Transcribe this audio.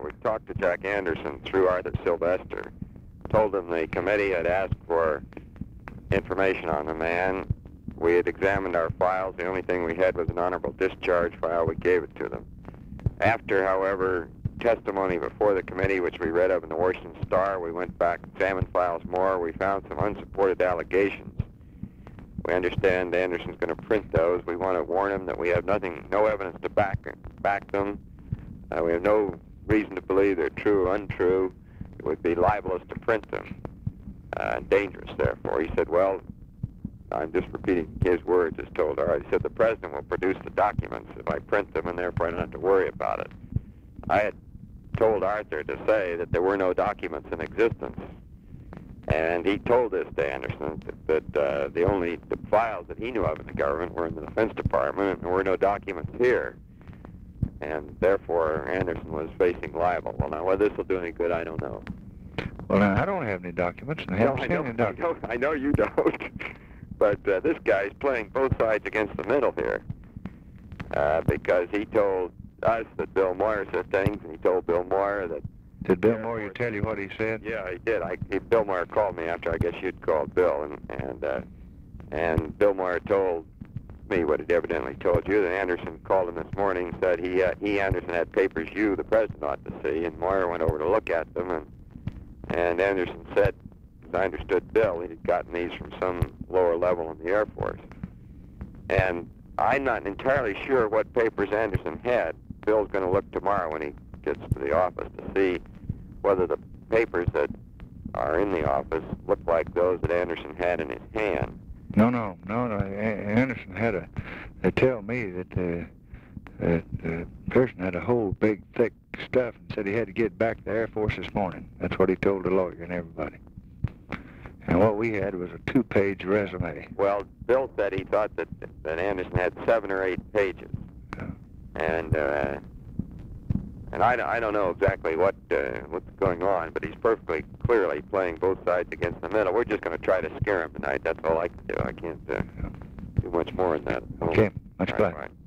we talked to Jack Anderson through Arthur Sylvester, told him the committee had asked for information on the man. We had examined our files. The only thing we had was an honorable discharge file. We gave it to them. After, however, testimony before the committee, which we read of in the Washington Star, we went back, examined files more. We found some unsupported allegations. We understand Anderson's going to print those. We want to warn him that we have no evidence to back them. We have no reason to believe they're true or untrue. It would be libelous to print them, dangerous, therefore. He said, well, I'm just repeating his words as told. All right, he said, the president will produce the documents if I print them, and therefore I don't have to worry about it. I had told Arthur to say that there were no documents in existence. And he told this to Anderson, that the files that he knew of in the government were in the Defense Department, and there were no documents here. And therefore, Anderson was facing libel. Well, now, whether this will do any good, I don't know. Well, now, I don't have any documents, and I haven't seen any documents. I know you don't. But this guy's playing both sides against the middle here, because he told us that Bill Moyer said things, and he told Bill Moyer that... Did Bill Moyer tell you what he said? Yeah, he did. Bill Moyer called me after I guess you'd called Bill, and Bill Moyer told me what he'd evidently told you. Then Anderson called him this morning and said Anderson had papers you, the president, ought to see, and Moyer went over to look at them, and Anderson said, as I understood Bill, he'd gotten these from some lower level in the Air Force. And I'm not entirely sure what papers Anderson had. Bill's going to look tomorrow when he gets to the office to see whether the papers that are in the office look like those that Anderson had in his hand. No. Anderson had they tell me that the person had a whole big, thick stuff and said he had to get back to the Air Force this morning. That's what he told the lawyer and everybody. And what we had was a 2-page resume. Well, Bill said he thought that Anderson had 7 or 8 pages. Yeah. And I don't know exactly what's going on, but he's perfectly clearly playing both sides against the middle. We're just going to try to scare him tonight. That's all I can do. I can't do much more than that. Okay, much All obliged. right.